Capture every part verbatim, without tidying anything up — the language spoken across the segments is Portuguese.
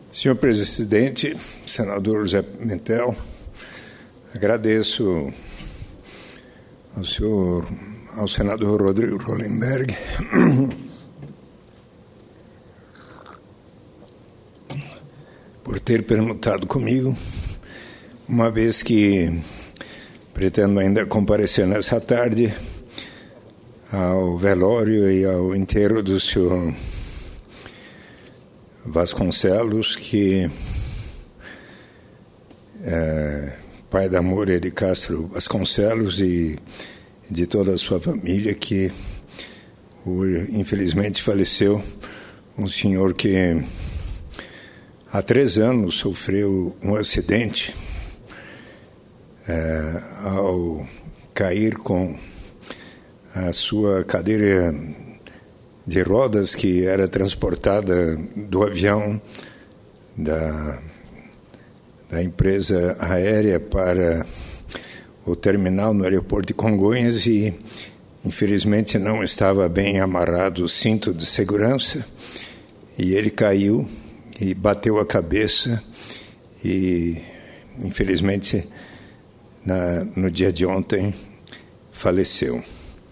Senhor Presidente, senador José Pimentel, agradeço ao senhor, ao senador Rodrigo Hollenberg, por ter perguntado comigo, uma vez que pretendo ainda comparecer nessa tarde ao velório e ao enterro do senhor Vasconcelos, que é pai da Moura de Castro Vasconcelos e de toda a sua família, que infelizmente faleceu. Um senhor que há três anos sofreu um acidente é, ao cair com a sua cadeira de rodas, que era transportada do avião da, da empresa aérea para o terminal no aeroporto de Congonhas, e infelizmente não estava bem amarrado o cinto de segurança, e ele caiu e bateu a cabeça e infelizmente na, no dia de ontem faleceu.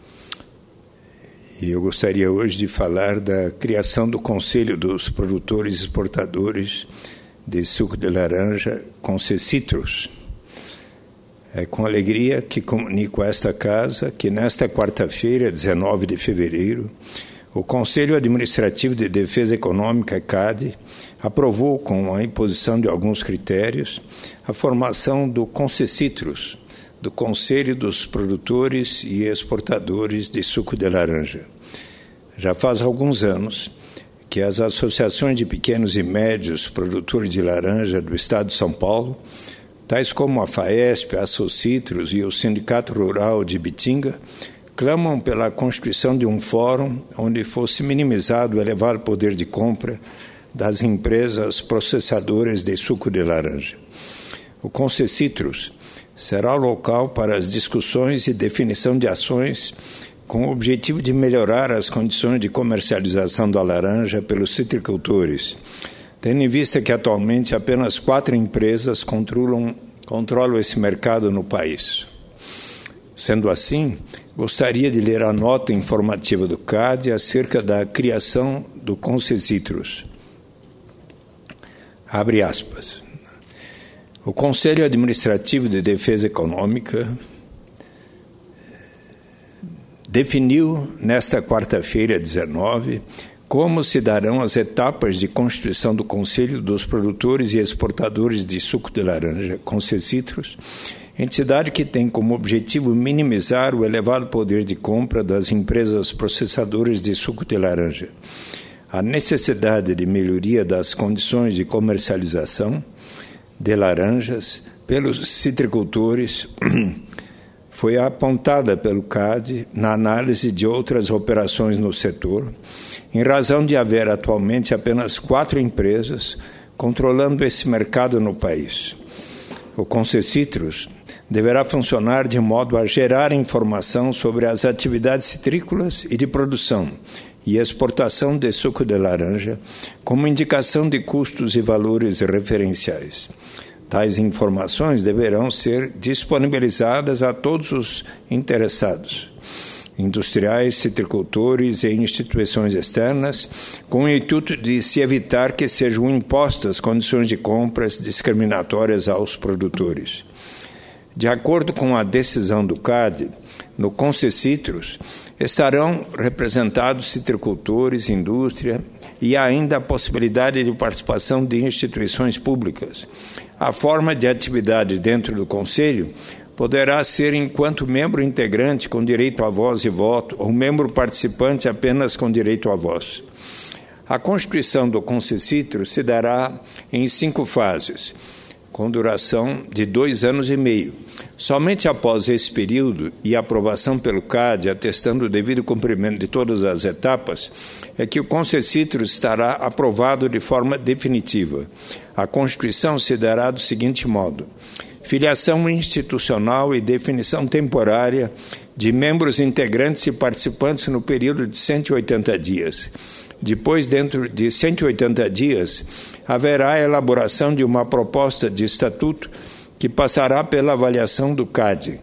E eu gostaria hoje de falar da criação do Conselho dos Produtores e Exportadores de Suco de Laranja, Concecitrus. É com alegria que comunico a esta casa que nesta quarta-feira, dezenove de fevereiro, o Conselho Administrativo de Defesa Econômica, C A D, aprovou, com a imposição de alguns critérios, a formação do Concecitrus, do Conselho dos Produtores e Exportadores de Suco de Laranja. Já faz alguns anos que as associações de pequenos e médios produtores de laranja do Estado de São Paulo, tais como a FAESP, a Socitrus e o Sindicato Rural de Bitinga, clamam pela constituição de um fórum onde fosse minimizado o elevado poder de compra das empresas processadoras de suco de laranja. O Concecitrus será o local para as discussões e definição de ações com o objetivo de melhorar as condições de comercialização da laranja pelos citricultores, tendo em vista que atualmente apenas quatro empresas controlam, controlam esse mercado no país. Sendo assim, gostaria de ler a nota informativa do C A D acerca da criação do Concecitrus. Abre aspas. O Conselho Administrativo de Defesa Econômica definiu, nesta quarta-feira, dezenove, como se darão as etapas de constituição do Conselho dos Produtores e Exportadores de Suco de Laranja, Concecitrus, entidade que tem como objetivo minimizar o elevado poder de compra das empresas processadoras de suco de laranja, a necessidade de melhoria das condições de comercialização de laranjas pelos citricultores foi apontada pelo C A D na análise de outras operações no setor, em razão de haver atualmente apenas quatro empresas controlando esse mercado no país. O Concecitrus deverá funcionar de modo a gerar informação sobre as atividades citrícolas e de produção e exportação de suco de laranja, como indicação de custos e valores referenciais. Tais informações deverão ser disponibilizadas a todos os interessados, industriais, citricultores e instituições externas, com o intuito de se evitar que sejam impostas condições de compras discriminatórias aos produtores. De acordo com a decisão do C A D, no Concecitrus estarão representados citricultores, indústria e ainda a possibilidade de participação de instituições públicas. A forma de atividade dentro do Conselho poderá ser enquanto membro integrante com direito a voz e voto ou membro participante apenas com direito a voz. A constituição do Concecitrus se dará em cinco fases, com duração de dois anos e meio. Somente após esse período e aprovação pelo C A D, atestando o devido cumprimento de todas as etapas, é que o Concecitrus estará aprovado de forma definitiva. A Constituição se dará do seguinte modo: filiação institucional e definição temporária de membros integrantes e participantes no período de cento e oitenta dias. Depois, dentro de cento e oitenta dias, haverá a elaboração de uma proposta de estatuto que passará pela avaliação do C A D.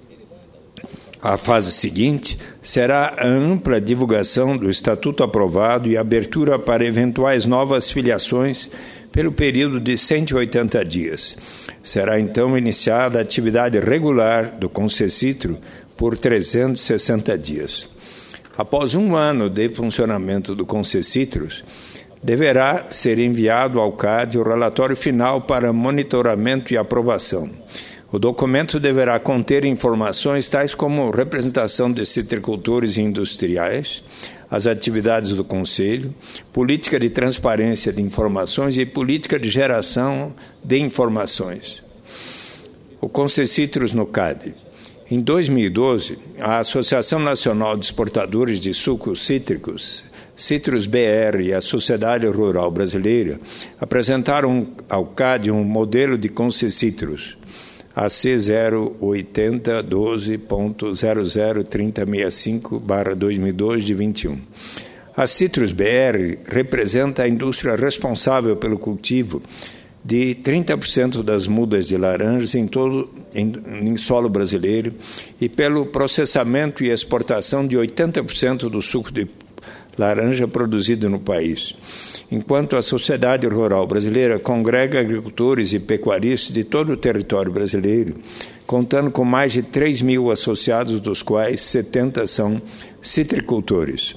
A fase seguinte será a ampla divulgação do estatuto aprovado e abertura para eventuais novas filiações pelo período de cento e oitenta dias. Será então iniciada a atividade regular do Concessitro por trezentos e sessenta dias. Após um ano de funcionamento do Concessitros, deverá ser enviado ao C A D o relatório final para monitoramento e aprovação. O documento deverá conter informações tais como representação de citricultores e industriais, as atividades do Conselho, política de transparência de informações e política de geração de informações. O Concessitros no C A D. Em dois mil e doze, a Associação Nacional de Exportadores de Sucos Cítricos, Citrus B R e a Sociedade Rural Brasileira apresentaram ao C A D um modelo de Concessitros, A C zero oito zero um dois ponto zero zero três zero seis cinco barra dois mil e dois de vinte e um. A Citrus B R representa a indústria responsável pelo cultivo de trinta por cento das mudas de laranjas em todo em, em solo brasileiro e pelo processamento e exportação de oitenta por cento do suco de laranja produzido no país, enquanto a Sociedade Rural Brasileira congrega agricultores e pecuaristas de todo o território brasileiro, contando com mais de três mil associados, dos quais setenta são citricultores.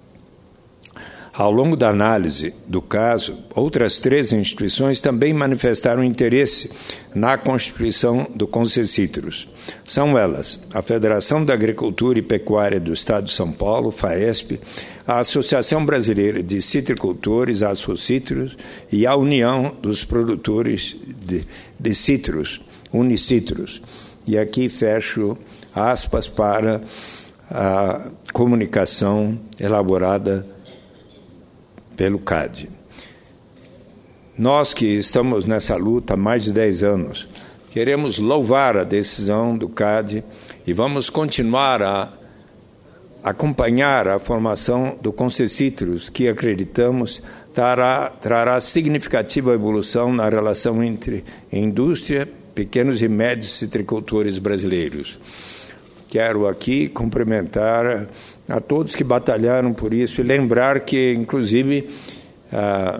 Ao longo da análise do caso, outras três instituições também manifestaram interesse na constituição do Concessitros. São elas a Federação da Agricultura e Pecuária do Estado de São Paulo, FAESP, a Associação Brasileira de Citricultores, a Associtros, e a União dos Produtores de, de Citros, Unicitros. E aqui fecho aspas para a comunicação elaborada pelo C A D. Nós que estamos nessa luta há mais de dez anos, queremos louvar a decisão do C A D e vamos continuar a acompanhar a formação do Concessitros, que acreditamos trará, trará significativa evolução na relação entre indústria, pequenos e médios citricultores brasileiros. Quero aqui cumprimentar a todos que batalharam por isso e lembrar que, inclusive, ah,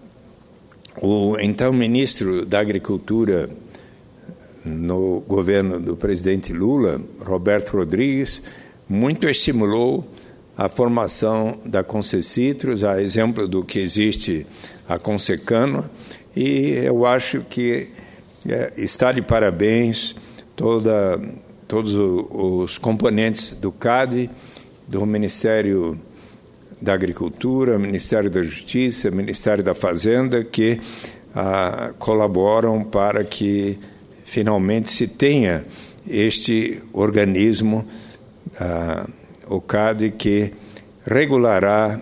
o então ministro da Agricultura no governo do presidente Lula, Roberto Rodrigues, muito estimulou a formação da Concessitros, a exemplo do que existe a Consecano, e eu acho que é, está de parabéns toda, todos os componentes do C A D, do Ministério da Agricultura, Ministério da Justiça, Ministério da Fazenda, que ah, colaboram para que finalmente se tenha este organismo, ah, o C A D, que regulará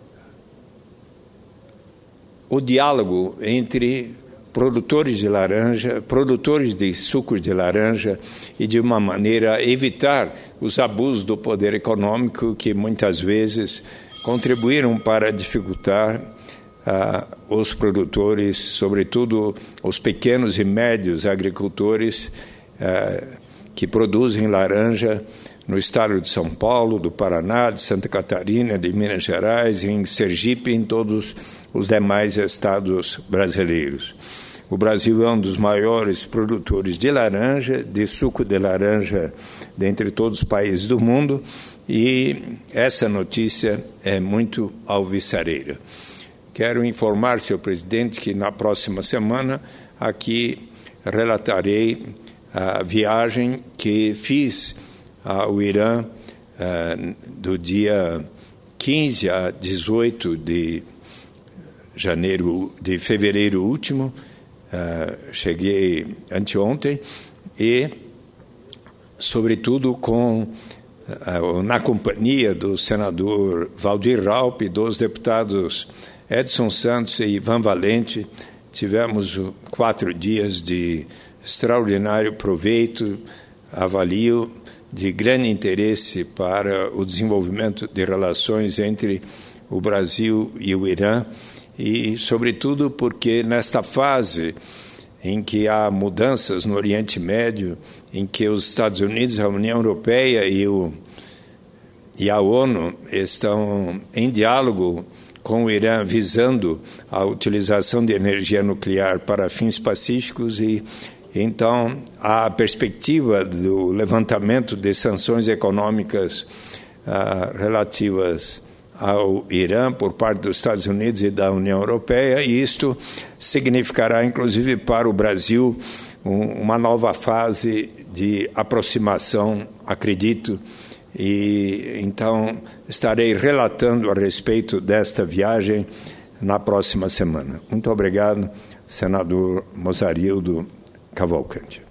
o diálogo entre produtores de laranja, produtores de sucos de laranja e, de uma maneira, evitar os abusos do poder econômico que, muitas vezes, contribuíram para dificultar ah, os produtores, sobretudo os pequenos e médios agricultores ah, que produzem laranja no estado de São Paulo, do Paraná, de Santa Catarina, de Minas Gerais, em Sergipe e em todos os demais estados brasileiros. O Brasil é um dos maiores produtores de laranja, de suco de laranja, dentre todos os países do mundo, e essa notícia é muito alvissareira. Quero informar, senhor presidente, que na próxima semana aqui relatarei a viagem que fiz ao Irã uh, do dia quinze a dezoito de janeiro, de fevereiro último. Uh, cheguei anteontem e, sobretudo, com, uh, na companhia do senador Valdir Raupp e dos deputados Edson Santos e Ivan Valente, tivemos quatro dias de extraordinário proveito, avalio de grande interesse para o desenvolvimento de relações entre o Brasil e o Irã, e, sobretudo, porque nesta fase em que há mudanças no Oriente Médio, em que os Estados Unidos, a União Europeia e, o, e a ONU estão em diálogo com o Irã, visando a utilização de energia nuclear para fins pacíficos, e então a perspectiva do levantamento de sanções econômicas ah, relativas ao Irã por parte dos Estados Unidos e da União Europeia, e isto significará, inclusive, para o Brasil, um, uma nova fase de aproximação, acredito, e então estarei relatando a respeito desta viagem na próxima semana. Muito obrigado, senador Mozarildo Cavalcante.